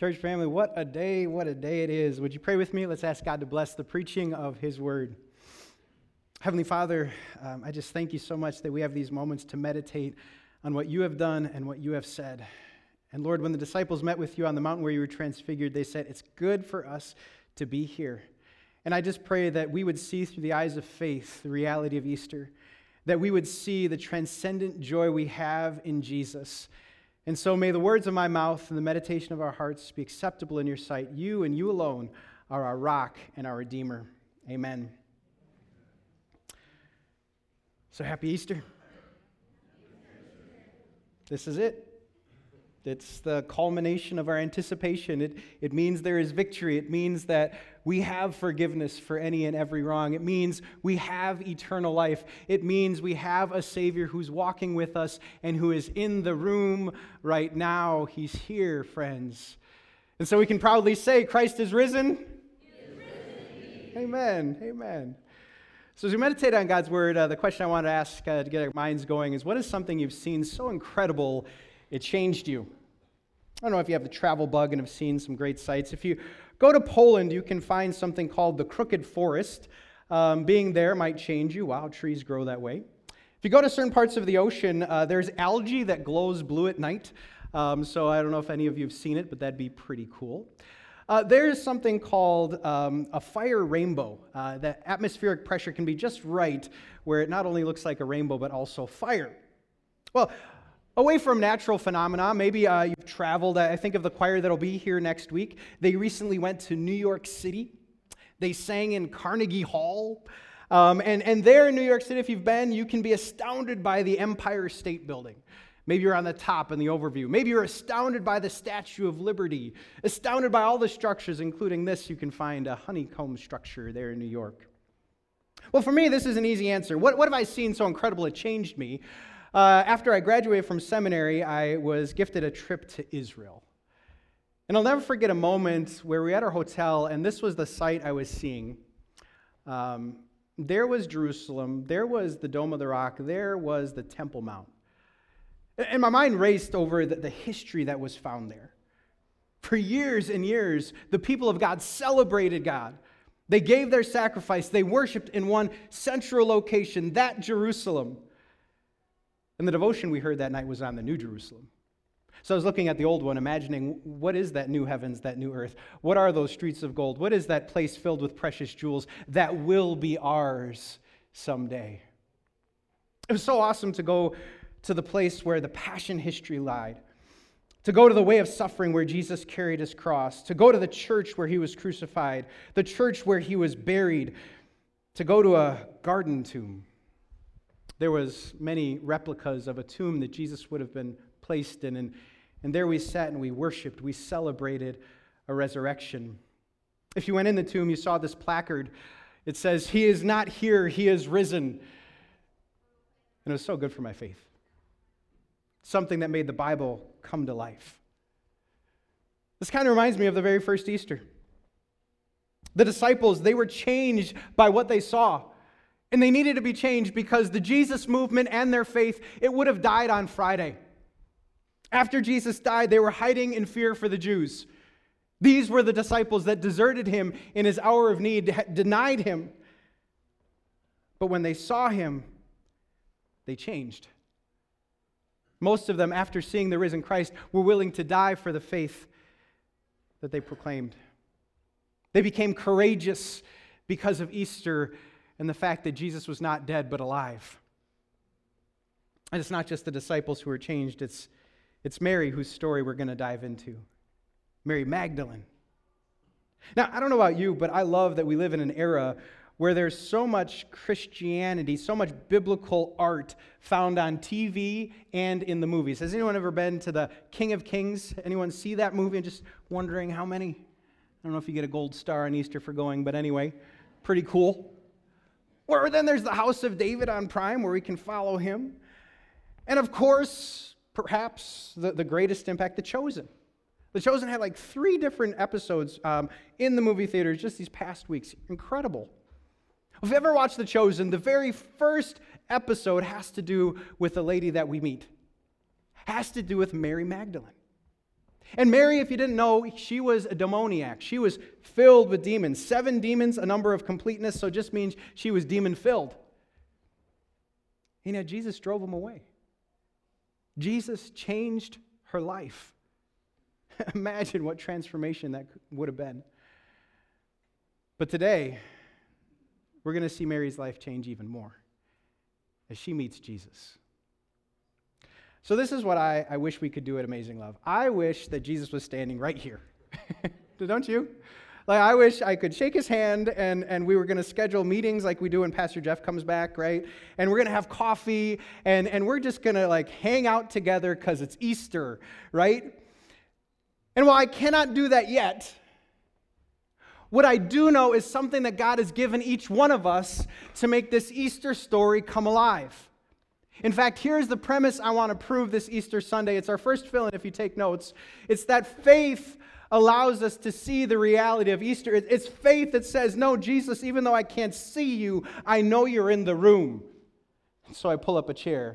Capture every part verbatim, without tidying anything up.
Church family, what a day, what a day it is. Would you pray with me? Let's ask God to bless the preaching of His Word. Heavenly Father, um, I just thank you so much that we have these moments to meditate on what you have done and what you have said. And Lord, when the disciples met with you on the mountain where you were transfigured, they said, it's good for us to be here. And I just pray that we would see through the eyes of faith the reality of Easter, that we would see the transcendent joy we have in Jesus. And so may the words of my mouth and the meditation of our hearts be acceptable in your sight. You and you alone are our rock and our Redeemer. Amen. So happy Easter. This is it. It's the culmination of our anticipation. It, it means there is victory. It means that we have forgiveness for any and every wrong. It means we have eternal life. It means we have a Savior who's walking with us and who is in the room right now. He's here, friends. And so we can proudly say, Christ is risen. He is risen. Amen. Amen. So as we meditate on God's Word, uh, the question I want to ask uh, to get our minds going is, what is something you've seen so incredible it changed you? I don't know if you have the travel bug and have seen some great sights. If you go to Poland, you can find something called the Crooked Forest. Um, being there might change you. Wow, trees grow that way. If you go to certain parts of the ocean, uh, there's algae that glows blue at night. Um, so I don't know if any of you have seen it, but that'd be pretty cool. Uh, there's something called um, a fire rainbow. Uh, the atmospheric pressure can be just right where it not only looks like a rainbow, but also fire. Well, away from natural phenomena, maybe uh, you've traveled. I think of the choir that'll be here next week. They recently went to New York City. They sang in Carnegie Hall. Um, and, and there in New York City, if you've been, you can be astounded by the Empire State Building. Maybe you're on the top in the overview. Maybe you're astounded by the Statue of Liberty, astounded by all the structures, including this. You can find a honeycomb structure there in New York. Well, for me, this is an easy answer. What, what have I seen so incredible it changed me? Uh, after I graduated from seminary, I was gifted a trip to Israel. And I'll never forget a moment where we were at our hotel, and this was the sight I was seeing. Um, there was Jerusalem, there was the Dome of the Rock, there was the Temple Mount. And my mind raced over the, the history that was found there. For years and years, the people of God celebrated God. They gave their sacrifice. They worshiped in one central location, that Jerusalem. And the devotion we heard that night was on the New Jerusalem. So I was looking at the old one, imagining, what is that new heavens, that new earth? What are those streets of gold? What is that place filled with precious jewels that will be ours someday? It was so awesome to go to the place where the passion history lied, to go to the way of suffering where Jesus carried his cross, to go to the church where he was crucified, the church where he was buried, to go to a garden tomb. There was many replicas of a tomb that Jesus would have been placed in, and, and there we sat and we worshiped, we celebrated a resurrection. If you went in the tomb, you saw this placard. It says, "He is not here, he is risen." And it was so good for my faith. Something that made the Bible come to life. This kind of reminds me of the very first Easter. The disciples, they were changed by what they saw. And they needed to be changed because the Jesus movement and their faith, it would have died on Friday. After Jesus died, they were hiding in fear for the Jews. These were the disciples that deserted him in his hour of need, denied him. But when they saw him, they changed. Most of them, after seeing the risen Christ, were willing to die for the faith that they proclaimed. They became courageous because of Easter and the fact that Jesus was not dead but alive. And it's not just the disciples who were changed, it's, it's Mary whose story we're going to dive into. Mary Magdalene. Now, I don't know about you, but I love that we live in an era where there's so much Christianity, so much biblical art found on T V and in the movies. Has anyone ever been to the King of Kings? Anyone see that movie and just wondering how many? I don't know if you get a gold star on Easter for going, but anyway, pretty cool. Or then there's the House of David on Prime where we can follow him. And of course, perhaps the, the greatest impact, The Chosen. The Chosen had like three different episodes um, in the movie theaters just these past weeks. Incredible. If you've ever watched The Chosen, the very first episode has to do with the lady that we meet. Has to do with Mary Magdalene. And Mary, if you didn't know, she was a demoniac. She was filled with demons. Seven demons, a number of completeness, so it just means she was demon-filled. And yet Jesus drove them away. Jesus changed her life. Imagine what transformation that would have been. But today, we're going to see Mary's life change even more as she meets Jesus. So this is what I, I wish we could do at Amazing Love. I wish that Jesus was standing right here. Don't you? Like, I wish I could shake his hand and, and we were going to schedule meetings like we do when Pastor Jeff comes back, right? And we're going to have coffee and, and we're just going to like hang out together because it's Easter, right? And while I cannot do that yet, what I do know is something that God has given each one of us to make this Easter story come alive. In fact, here's the premise I want to prove this Easter Sunday. It's our first fill-in if you take notes. It's that faith allows us to see the reality of Easter. It's faith that says, no, Jesus, even though I can't see you, I know you're in the room. So I pull up a chair.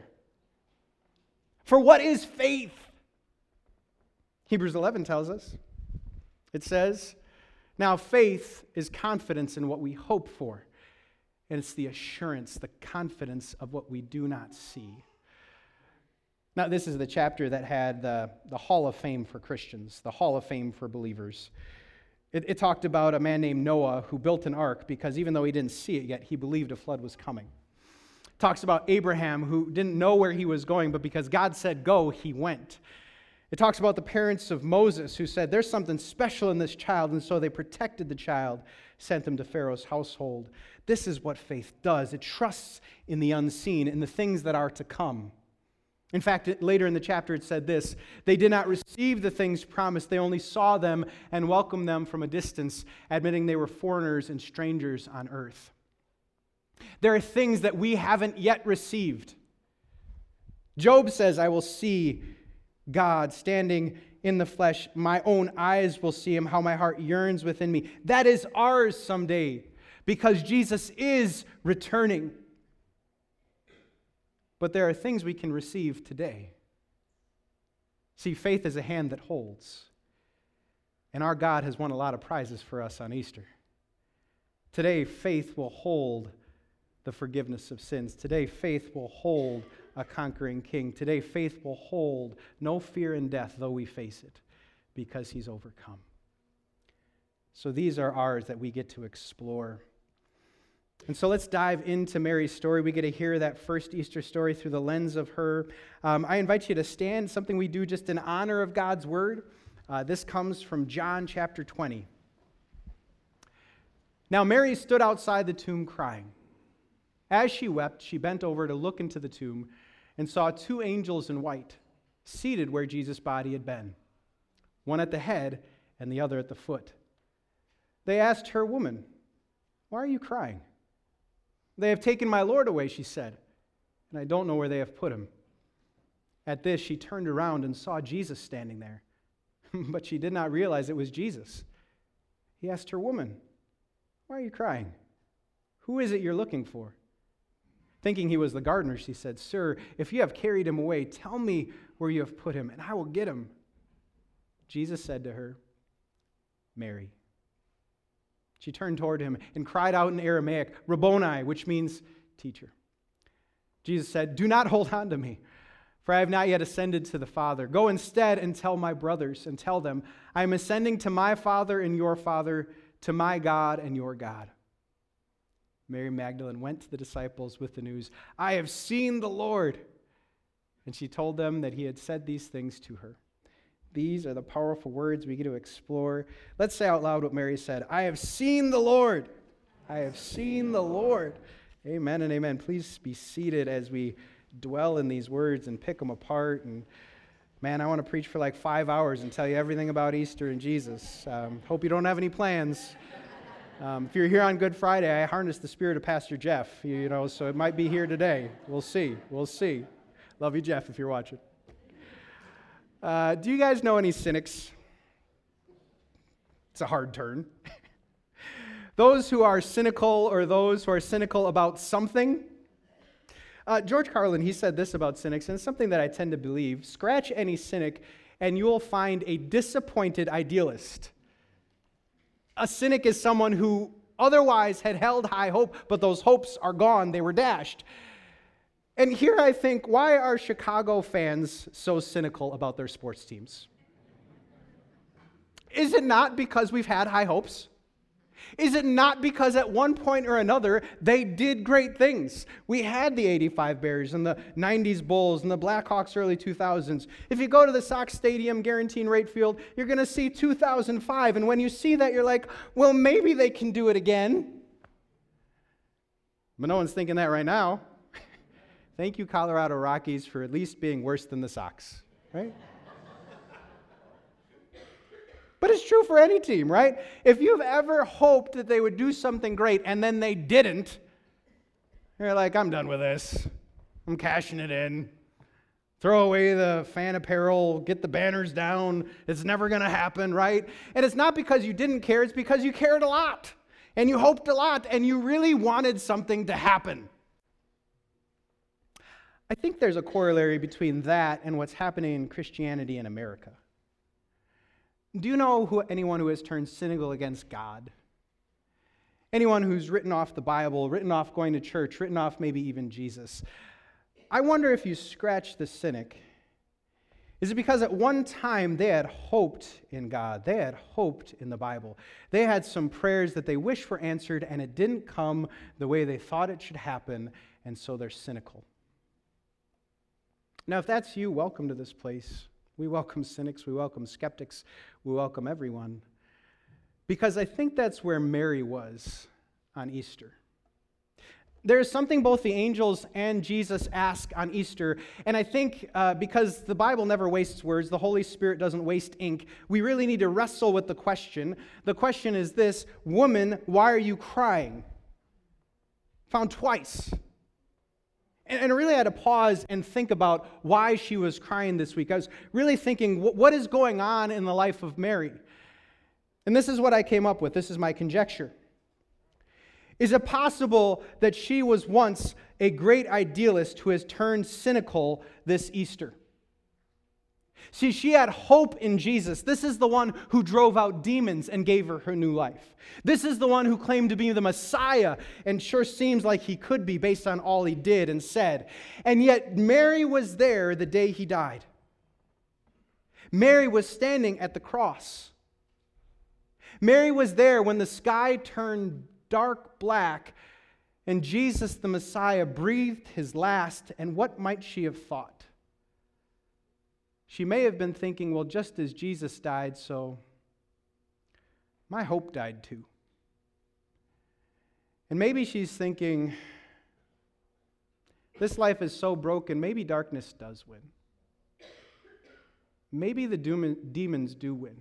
For what is faith? Hebrews eleven tells us. It says, now faith is confidence in what we hope for. And it's the assurance, the confidence of what we do not see. Now, this is the chapter that had the, the Hall of Fame for Christians, the Hall of Fame for believers. It, it talked about a man named Noah who built an ark because even though he didn't see it yet, he believed a flood was coming. It talks about Abraham who didn't know where he was going, but because God said go, he went. It talks about the parents of Moses who said, there's something special in this child, and so they protected the child, sent him to Pharaoh's household. This is what faith does. It trusts in the unseen, in the things that are to come. In fact, it, later in the chapter it said this, they did not receive the things promised, they only saw them and welcomed them from a distance, admitting they were foreigners and strangers on earth. There are things that we haven't yet received. Job says, I will see God standing in the flesh. My own eyes will see him, how my heart yearns within me. That is ours someday because Jesus is returning. But there are things we can receive today. See, faith is a hand that holds. And our God has won a lot of prizes for us on Easter. Today, faith will hold the forgiveness of sins. Today, faith will hold a conquering king. Today, faith will hold no fear in death, though we face it, because he's overcome. So these are ours that we get to explore. And so let's dive into Mary's story. We get to hear that first Easter story through the lens of her. Um, I invite you to stand, something we do just in honor of God's word. Uh, this comes from John chapter twenty. Now Mary stood outside the tomb crying. As she wept, she bent over to look into the tomb and saw two angels in white, seated where Jesus' body had been, one at the head and the other at the foot. They asked her, "Woman, why are you crying?" "They have taken my Lord away," she said, "and I don't know where they have put him." At this, she turned around and saw Jesus standing there, but she did not realize it was Jesus. He asked her, "Woman, why are you crying? Who is it you're looking for?" Thinking he was the gardener, she said, "Sir, if you have carried him away, tell me where you have put him, and I will get him." Jesus said to her, "Mary." She turned toward him and cried out in Aramaic, "Rabboni," which means teacher. Jesus said, "Do not hold on to me, for I have not yet ascended to the Father. Go instead and tell my brothers and tell them, I am ascending to my Father and your Father, to my God and your God." Mary Magdalene went to the disciples with the news, "I have seen the Lord." And she told them that he had said these things to her. These are the powerful words we get to explore. Let's say out loud what Mary said. "I have seen the Lord. I have seen the Lord." Amen and amen. Please be seated as we dwell in these words and pick them apart. And man, I want to preach for like five hours and tell you everything about Easter and Jesus. Um, hope you don't have any plans. Um, if you're here on Good Friday, I harnessed the spirit of Pastor Jeff, you, you know, so it might be here today. We'll see. We'll see. Love you, Jeff, if you're watching. Uh, do you guys know any cynics? It's a hard turn. Those who are cynical or those who are cynical about something. Uh, George Carlin, he said this about cynics, and it's something that I tend to believe. Scratch any cynic, and you'll find a disappointed idealist. A cynic is someone who otherwise had held high hope, but those hopes are gone. They were dashed. And here I think, why are Chicago fans so cynical about their sports teams? Is it not because we've had high hopes? Is it not because at one point or another they did great things? We had the eighty-five Bears and the nineties Bulls and the Blackhawks early two thousands. If you go to the Sox Stadium, Guaranteed Rate Field, you're going to see two thousand five. And when you see that, you're like, well, maybe they can do it again. But no one's thinking that right now. Thank you, Colorado Rockies, for at least being worse than the Sox, right? But it's true for any team, right? If you've ever hoped that they would do something great and then they didn't, you're like, I'm done with this. I'm cashing it in. Throw away the fan apparel, get the banners down. It's never going to happen, right? And it's not because you didn't care, it's because you cared a lot. And you hoped a lot, and you really wanted something to happen. I think there's a corollary between that and what's happening in Christianity in America. Do you know who anyone who has turned cynical against God? Anyone who's written off the Bible, written off going to church, written off maybe even Jesus. I wonder if you scratch the cynic, is it because at one time they had hoped in God, they had hoped in the Bible. They had some prayers that they wished were answered and it didn't come the way they thought it should happen, and so they're cynical. Now, if that's you, welcome to this place. We welcome cynics, we welcome skeptics, we welcome everyone. Because I think that's where Mary was on Easter. There is something both the angels and Jesus ask on Easter, and I think uh, because the Bible never wastes words, the Holy Spirit doesn't waste ink, we really need to wrestle with the question. The question is this: woman, why are you crying? Found twice. And I really had to pause and think about why she was crying this week. I was really thinking, what is going on in the life of Mary? And this is what I came up with. This is my conjecture. Is it possible that she was once a great idealist who has turned cynical this Easter? See, she had hope in Jesus. This is the one who drove out demons and gave her her new life. This is the one who claimed to be the Messiah and sure seems like he could be based on all he did and said. And yet Mary was there the day he died. Mary was standing at the cross. Mary was there when the sky turned dark black and Jesus the Messiah breathed his last. And what might she have thought? She may have been thinking, well, just as Jesus died, so my hope died too. And maybe she's thinking, this life is so broken, maybe darkness does win. Maybe the demons do win.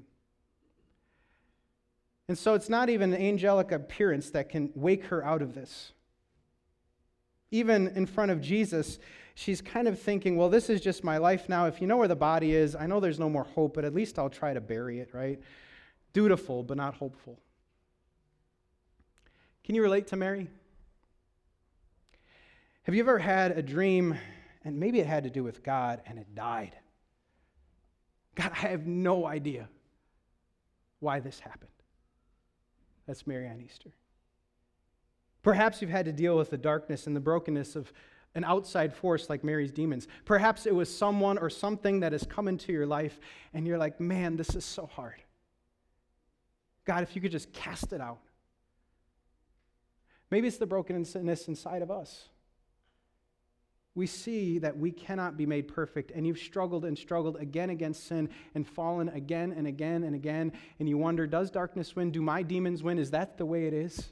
And so it's not even an angelic appearance that can wake her out of this. Even in front of Jesus, she's kind of thinking, well, this is just my life now. If you know where the body is, I know there's no more hope, but at least I'll try to bury it, right? Dutiful, but not hopeful. Can you relate to Mary? Have you ever had a dream, and maybe it had to do with God, and it died? God, I have no idea why this happened. That's Mary on Easter. Perhaps you've had to deal with the darkness and the brokenness of an outside force like Mary's demons. Perhaps it was someone or something that has come into your life and you're like, man, this is so hard. God, if you could just cast it out. Maybe it's the brokenness inside of us. We see that we cannot be made perfect, and you've struggled and struggled again against sin and fallen again and again and again, and you wonder, does darkness win? Do my demons win? Is that the way it is?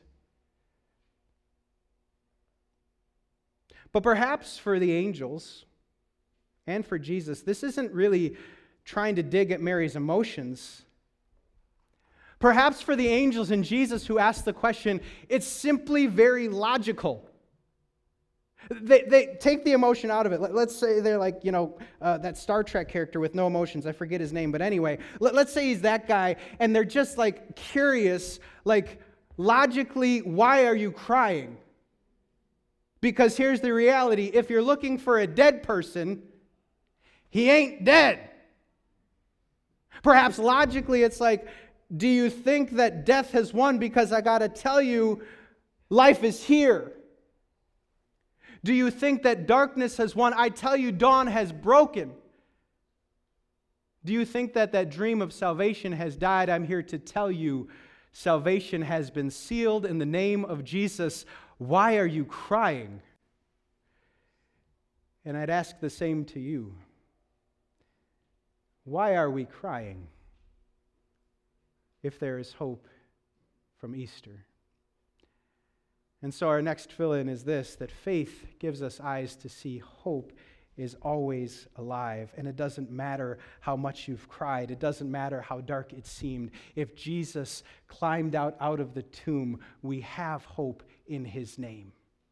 But perhaps for the angels and for Jesus, this isn't really trying to dig at Mary's emotions. Perhaps for the angels and Jesus who asked the question, it's simply very logical. They, they take the emotion out of it. Let, let's say they're like, you know, uh, that Star Trek character with no emotions. I forget his name, but anyway, let, let's say he's that guy, and they're just like curious, like logically, why are you crying? Because here's the reality. If you're looking for a dead person, he ain't dead. Perhaps logically it's like, do you think that death has won? Because I got to tell you, life is here. Do you think that darkness has won? I tell you, dawn has broken. Do you think that that dream of salvation has died? I'm here to tell you, salvation has been sealed in the name of Jesus. Why are you crying? And I'd ask the same to you. Why are we crying if there is hope from Easter? And so our next fill-in is this, that faith gives us eyes to see hope is always alive. And it doesn't matter how much you've cried. It doesn't matter how dark it seemed. If Jesus climbed out, out of the tomb, we have hope in his name.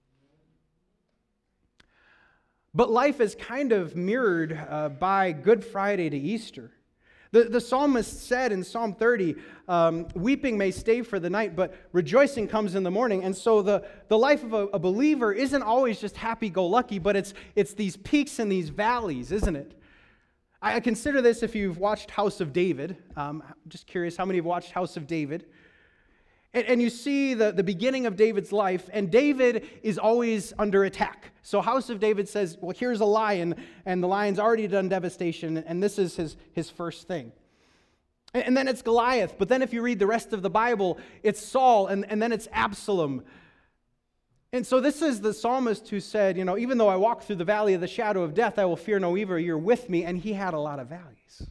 But life is kind of mirrored uh, by Good Friday to Easter. The, the psalmist said in Psalm thirty, um, weeping may stay for the night, but rejoicing comes in the morning. And so the, the life of a, a believer isn't always just happy-go-lucky, but it's, it's these peaks and these valleys, isn't it? I, I consider this if you've watched House of David. Um, I'm just curious, how many have watched House of David? And, and you see the, the beginning of David's life, and David is always under attack. So House of David says, well, here's a lion, and the lion's already done devastation, and this is his, his first thing. And, and then it's Goliath, but then if you read the rest of the Bible, it's Saul, and, and then it's Absalom. And so this is the psalmist who said, you know, even though I walk through the valley of the shadow of death, I will fear no evil, you're with me, and he had a lot of valleys.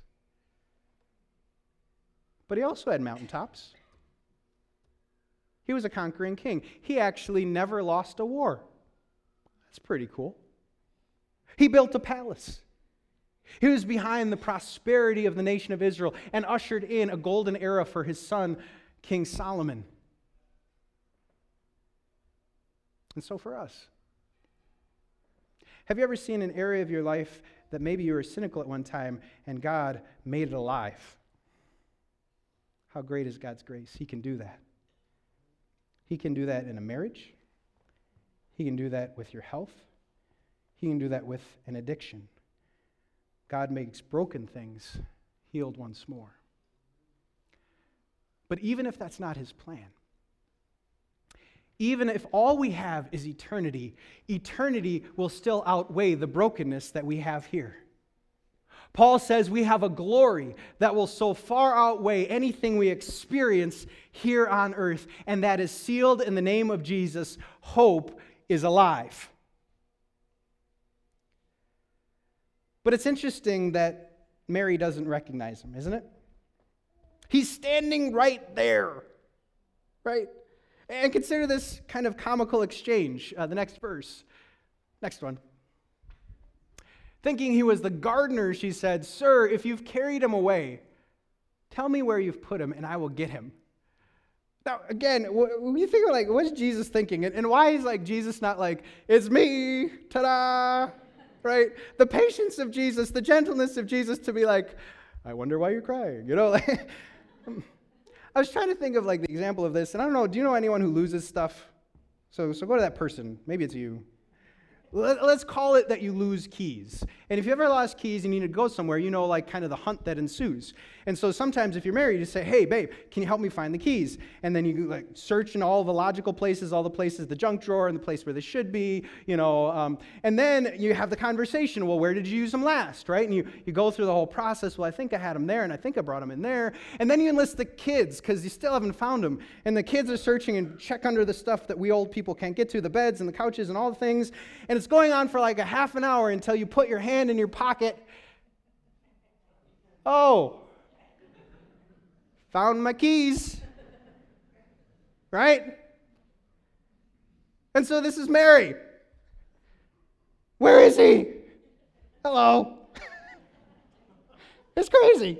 But he also had mountaintops. He was a conquering king. He actually never lost a war. That's pretty cool. He built a palace. He was behind the prosperity of the nation of Israel and ushered in a golden era for his son, King Solomon. And so for us. Have you ever seen an area of your life that maybe you were cynical at one time and God made it alive? How great is God's grace? He can do that. He can do that in a marriage. He can do that with your health. He can do that with an addiction. God makes broken things healed once more. But even if that's not his plan, even if all we have is eternity, eternity will still outweigh the brokenness that we have here. Paul says we have a glory that will so far outweigh anything we experience here on earth, and that is sealed in the name of Jesus. Hope is alive. But it's interesting that Mary doesn't recognize him, isn't it? He's standing right there, right? And consider this kind of comical exchange. Uh, the next verse. Next one. Thinking he was the gardener, she said, "Sir, if you've carried him away, tell me where you've put him, and I will get him." Now, again, when you think of, like, what's Jesus thinking? And why is, like, Jesus not like, "It's me, ta-da," right? The patience of Jesus, the gentleness of Jesus to be like, "I wonder why you're crying," you know? Like, I was trying to think of, like, the example of this, and I don't know, do you know anyone who loses stuff? So, so go to that person. Maybe it's you. Let's call it that you lose keys. And if you ever lost keys and you need to go somewhere, you know, like, kind of the hunt that ensues. And so sometimes if you're married, you say, "Hey, babe, can you help me find the keys?" And then you, like, search in all the logical places, all the places, the junk drawer and the place where they should be, you know. Um, and then you have the conversation, well, where did you use them last, right? And you, you go through the whole process. Well, I think I had them there, and I think I brought them in there. And then you enlist the kids because you still haven't found them. And the kids are searching and check under the stuff that we old people can't get to, the beds and the couches and all the things. And it's going on for like a half an hour until you put your hand in your pocket. Oh, found my keys, right? And so this is Mary. Where is he? Hello. It's crazy.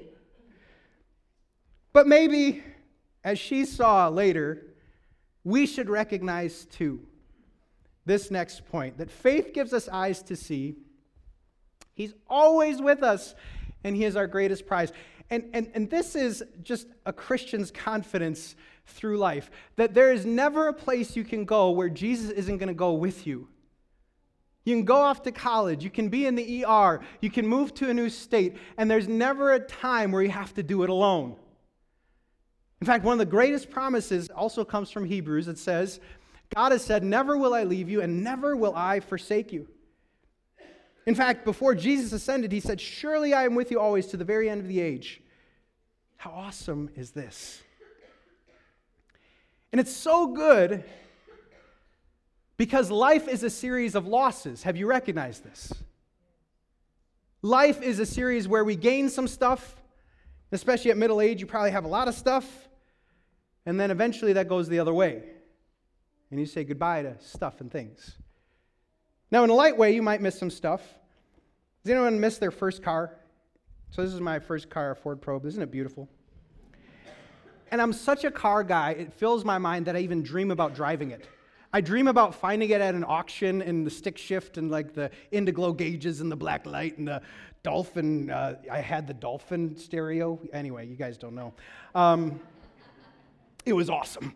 But maybe, as she saw later, we should recognize too this next point, that faith gives us eyes to see. He's always with us, and he is our greatest prize. And, and, and this is just a Christian's confidence through life, that there is never a place you can go where Jesus isn't going to go with you. You can go off to college. You can be in the E R. You can move to a new state. And there's never a time where you have to do it alone. In fact, one of the greatest promises also comes from Hebrews. It says, God has said, never will I leave you and never will I forsake you. In fact, before Jesus ascended, he said, surely I am with you always to the very end of the age. How awesome is this? And it's so good because life is a series of losses. Have you recognized this? Life is a series where we gain some stuff, especially at middle age, you probably have a lot of stuff, and then eventually that goes the other way. And you say goodbye to stuff and things. Now, in a light way, you might miss some stuff. Does anyone miss their first car? So this is my first car, a Ford Probe. Isn't it beautiful? And I'm such a car guy, it fills my mind that I even dream about driving it. I dream about finding it at an auction and the stick shift and like the Indiglo gauges and the black light and the Dolphin. Uh, I had the Dolphin stereo. Anyway, you guys don't know. Um, it was awesome.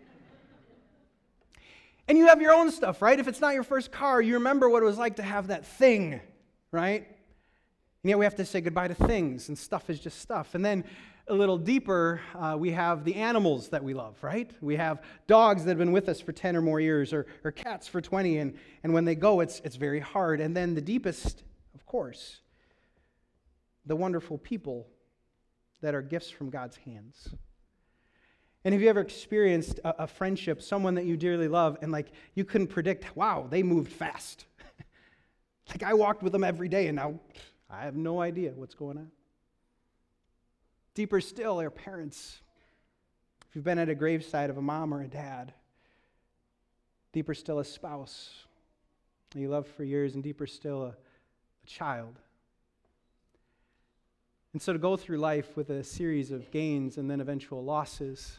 And you have your own stuff, right? If it's not your first car, you remember what it was like to have that thing, right? And yet we have to say goodbye to things, and stuff is just stuff. And then a little deeper, uh, we have the animals that we love, right? We have dogs that have been with us for ten or more years, or, or cats for twenty, and, and when they go, it's, it's very hard. And then the deepest, of course, the wonderful people that are gifts from God's hands. And have you ever experienced a, a friendship, someone that you dearly love, and like you couldn't predict, wow, they moved fast. Like I walked with them every day, and now I have no idea what's going on. Deeper still, our parents. If you've been at a graveside of a mom or a dad. Deeper still, a spouse that you loved for years, and deeper still, a, a child. And so to go through life with a series of gains and then eventual losses,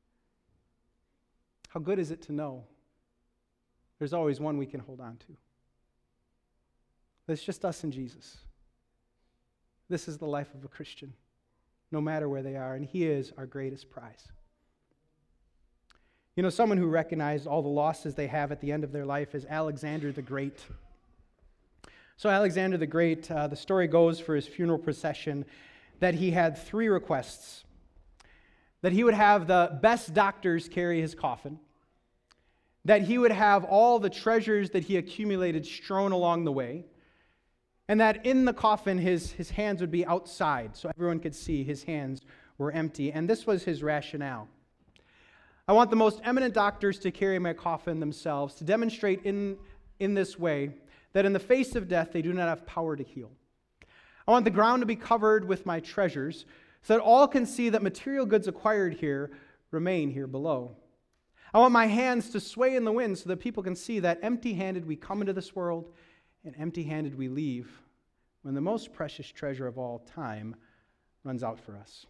how good is it to know there's always one we can hold on to? It's just us and Jesus. This is the life of a Christian, no matter where they are, and he is our greatest prize. You know, someone who recognized all the losses they have at the end of their life is Alexander the Great. So Alexander the Great, uh, the story goes for his funeral procession that he had three requests. That he would have the best doctors carry his coffin, that he would have all the treasures that he accumulated strewn along the way, and that in the coffin his, his hands would be outside so everyone could see his hands were empty. And this was his rationale. I want the most eminent doctors to carry my coffin themselves, to demonstrate in, in this way that in the face of death they do not have power to heal. I want the ground to be covered with my treasures, so that all can see that material goods acquired here remain here below. I want my hands to sway in the wind so that people can see that empty-handed we come into this world and empty-handed we leave when the most precious treasure of all, time, runs out for us.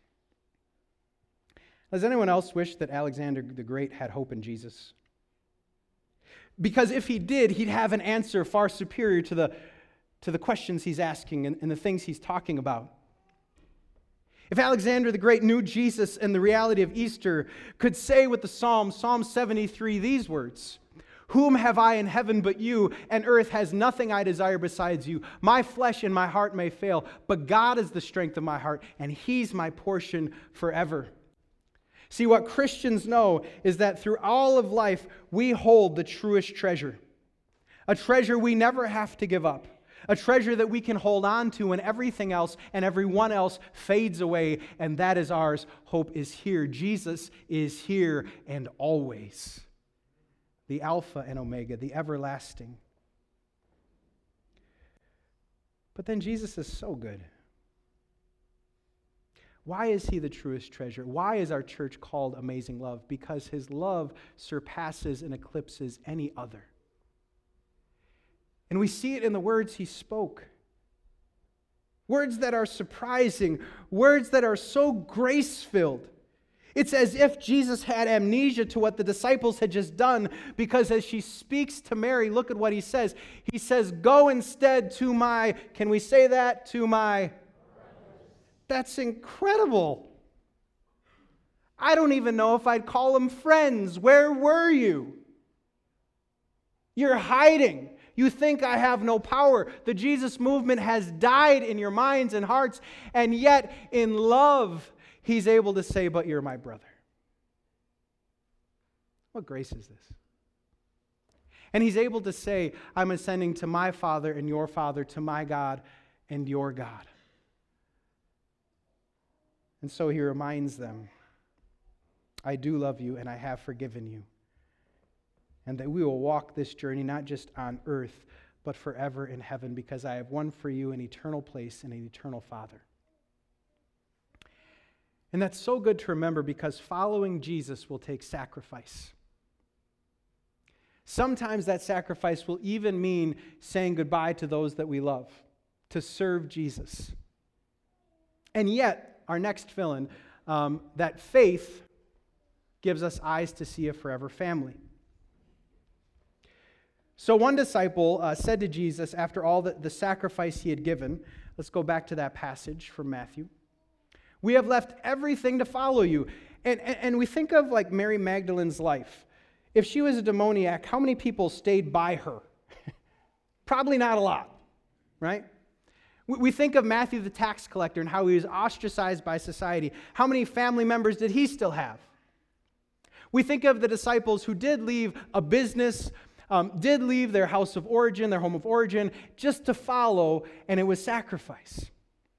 Does anyone else wish that Alexander the Great had hope in Jesus? Because if he did, he'd have an answer far superior to the, to the questions he's asking and, and the things he's talking about. If Alexander the Great knew Jesus and the reality of Easter, could say with the Psalm, Psalm seventy-three, these words, "Whom have I in heaven but you, and earth has nothing I desire besides you. My flesh and my heart may fail, but God is the strength of my heart, and he's my portion forever." See, what Christians know is that through all of life, we hold the truest treasure. A treasure we never have to give up. A treasure that we can hold on to when everything else and everyone else fades away, and that is ours. Hope is here. Jesus is here and always. The Alpha and Omega, the everlasting. But then Jesus is so good. Why is he the truest treasure? Why is our church called Amazing Love? Because his love surpasses and eclipses any other. And we see it in the words he spoke. Words that are surprising. Words that are so grace-filled. It's as if Jesus had amnesia to what the disciples had just done, because as she speaks to Mary, look at what he says. He says, "Go instead to my," can we say that? To my. That's incredible. I don't even know if I'd call them friends. Where were you? You're hiding. You think I have no power. The Jesus movement has died in your minds and hearts, and yet in love, he's able to say, but you're my brother. What grace is this? And he's able to say, I'm ascending to my Father and your Father, to my God and your God. And so he reminds them, I do love you and I have forgiven you. And that we will walk this journey not just on earth, but forever in heaven, because I have won for you an eternal place and an eternal Father. And that's so good to remember, because following Jesus will take sacrifice. Sometimes that sacrifice will even mean saying goodbye to those that we love, to serve Jesus. And yet, our next fill-in, um, that faith gives us eyes to see a forever family. So one disciple uh, said to Jesus, after all the, the sacrifice he had given, let's go back to that passage from Matthew, we have left everything to follow you. And, and, and we think of like Mary Magdalene's life. If she was a demoniac, how many people stayed by her? Probably not a lot, right? We, we think of Matthew the tax collector and how he was ostracized by society. How many family members did he still have? We think of the disciples who did leave a business, um, did leave their house of origin, their home of origin, just to follow, and it was sacrifice.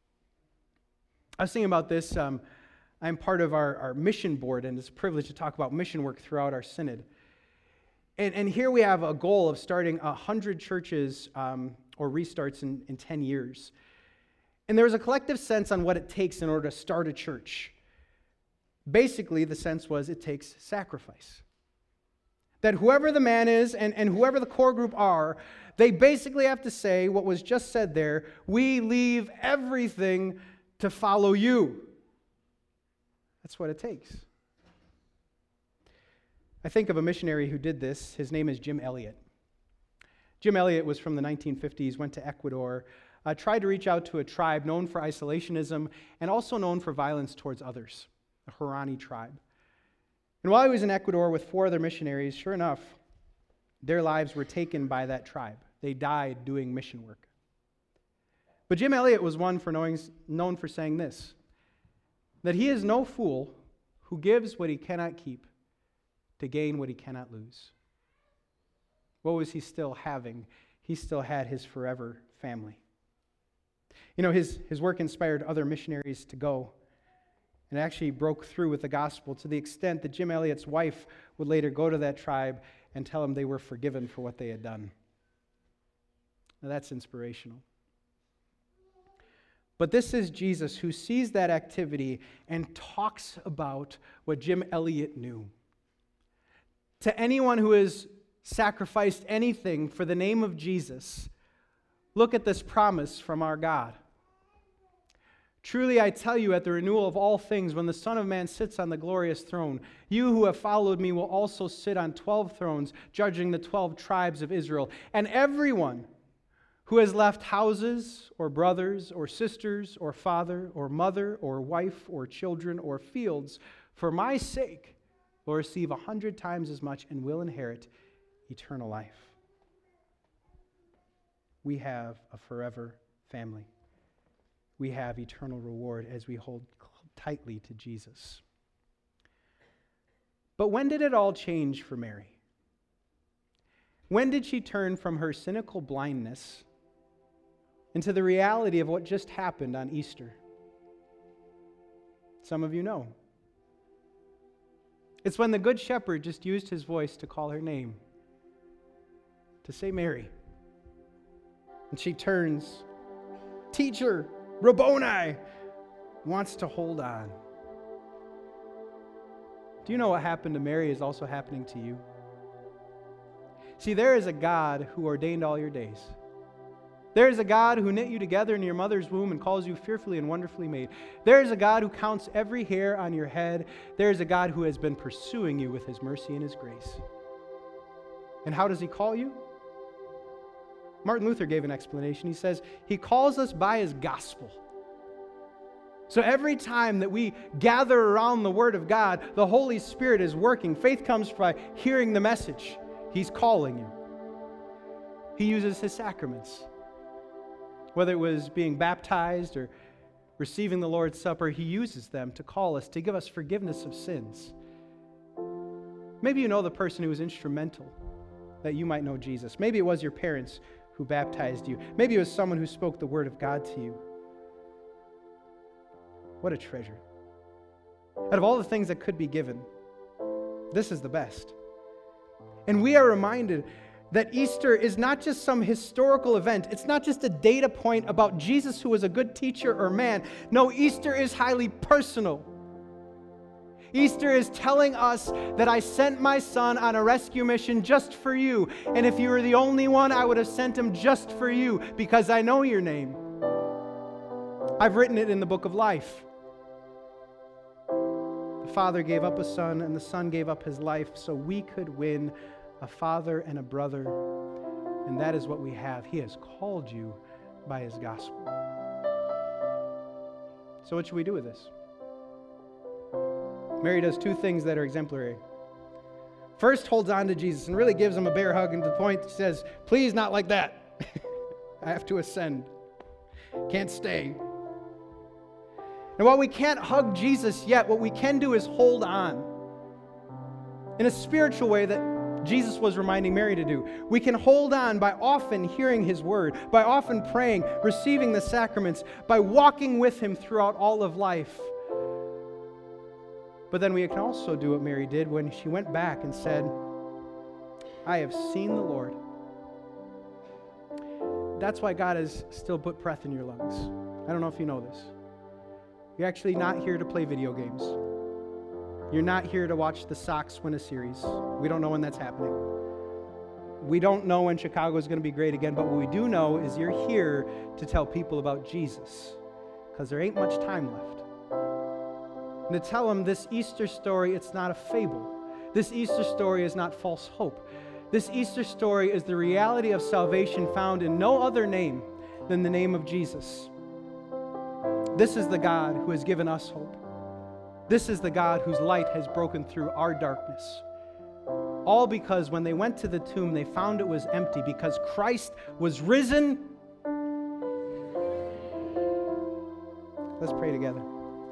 I was thinking about this. Um, I'm part of our, our mission board, and it's a privilege to talk about mission work throughout our synod. And, and here we have a goal of starting one hundred churches um, or restarts in, in ten years. And there was a collective sense on what it takes in order to start a church. Basically, the sense was it takes sacrifice. That whoever the man is and, and whoever the core group are, they basically have to say what was just said there, we leave everything to follow you. That's what it takes. I think of a missionary who did this. His name is Jim Elliot. Jim Elliot was from the nineteen fifties, went to Ecuador, uh, tried to reach out to a tribe known for isolationism and also known for violence towards others, the Huaorani tribe. And while he was in Ecuador with four other missionaries, sure enough, their lives were taken by that tribe. They died doing mission work. But Jim Elliot was one for knowing, known for saying this, that he is no fool who gives what he cannot keep to gain what he cannot lose. What was he still having? He still had his forever family. You know, his, his work inspired other missionaries to go, and actually broke through with the gospel to the extent that Jim Elliot's wife would later go to that tribe and tell them they were forgiven for what they had done. Now that's inspirational. But this is Jesus who sees that activity and talks about what Jim Elliot knew. To anyone who has sacrificed anything for the name of Jesus, look at this promise from our God. Truly I tell you, at the renewal of all things, when the Son of Man sits on the glorious throne, you who have followed me will also sit on twelve thrones, judging the twelve tribes of Israel. And everyone who has left houses, or brothers, or sisters, or father, or mother, or wife, or children, or fields, for my sake, will receive a hundred times as much and will inherit eternal life. We have a forever family. We have eternal reward as we hold tightly to Jesus. But when did it all change for Mary? When did she turn from her cynical blindness into the reality of what just happened on Easter? Some of you know. It's when the Good Shepherd just used his voice to call her name, to say Mary. And she turns, Teacher, Rabboni, wants to hold on. Do you know what happened to Mary is also happening to you? See, there is a God who ordained all your days. There is a God who knit you together in your mother's womb and calls you fearfully and wonderfully made. There is a God who counts every hair on your head. There is a God who has been pursuing you with his mercy and his grace. And how does he call you? Martin Luther gave an explanation. He says, he calls us by his gospel. So every time that we gather around the Word of God, the Holy Spirit is working. Faith comes by hearing the message. He's calling you. He uses his sacraments. Whether it was being baptized or receiving the Lord's Supper, he uses them to call us, to give us forgiveness of sins. Maybe you know the person who was instrumental that you might know Jesus. Maybe it was your parents who baptized you. Maybe it was someone who spoke the word of God to you. What a treasure. Out of all the things that could be given, this is the best. And we are reminded that Easter is not just some historical event. It's not just a data point about Jesus who was a good teacher or man. No, Easter is highly personal. Easter is telling us that I sent my son on a rescue mission just for you. And if you were the only one, I would have sent him just for you because I know your name. I've written it in the book of life. The Father gave up a son, and the Son gave up his life so we could win a father and a brother. And that is what we have. He has called you by his gospel. So what should we do with this? Mary does two things that are exemplary. First, holds on to Jesus and really gives him a bear hug, and to the point she says, please, not like that. I have to ascend. Can't stay. And while we can't hug Jesus yet, what we can do is hold on. In a spiritual way that Jesus was reminding Mary to do. We can hold on by often hearing his word, by often praying, receiving the sacraments, by walking with him throughout all of life. But then we can also do what Mary did when she went back and said, I have seen the Lord. That's why God has still put breath in your lungs. I don't know if you know this. You're actually not here to play video games. You're not here to watch the Sox win a series. We don't know when that's happening. We don't know when Chicago is going to be great again, but what we do know is you're here to tell people about Jesus, because there ain't much time left. And to tell them this Easter story, it's not a fable. This Easter story is not false hope. This Easter story is the reality of salvation found in no other name than the name of Jesus. This is the God who has given us hope. This is the God whose light has broken through our darkness. All because when they went to the tomb, they found it was empty because Christ was risen. Let's pray together.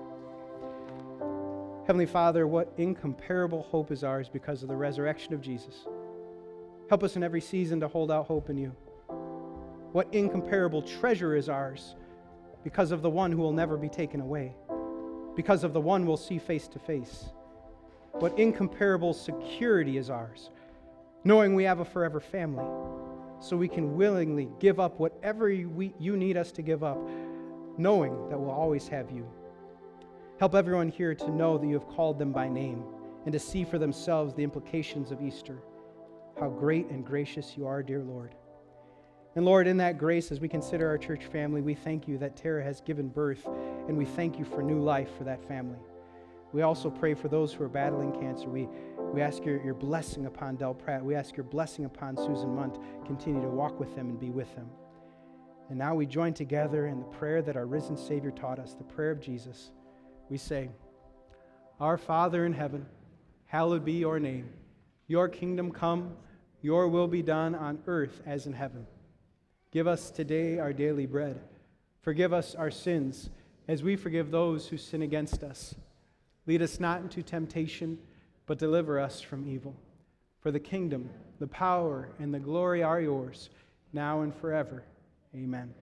Heavenly Father, what incomparable hope is ours because of the resurrection of Jesus. Help us in every season to hold out hope in you. What incomparable treasure is ours because of the one who will never be taken away, because of the one we'll see face to face. What incomparable security is ours, knowing we have a forever family, so we can willingly give up whatever you, you need us to give up, knowing that we'll always have you. Help everyone here to know that you have called them by name and to see for themselves the implications of Easter. How great and gracious you are, dear Lord. And Lord, in that grace, as we consider our church family, we thank you that Tara has given birth, and we thank you for new life for that family. We also pray for those who are battling cancer. We, we ask your, your blessing upon Del Pratt. We ask your blessing upon Susan Munt. Continue to walk with them and be with them. And now we join together in the prayer that our risen Savior taught us, the prayer of Jesus. We say, Our Father in heaven, hallowed be your name. Your kingdom come, your will be done on earth as in heaven. Give us today our daily bread. Forgive us our sins as we forgive those who sin against us. Lead us not into temptation, but deliver us from evil. For the kingdom, the power, and the glory are yours, now and forever. Amen.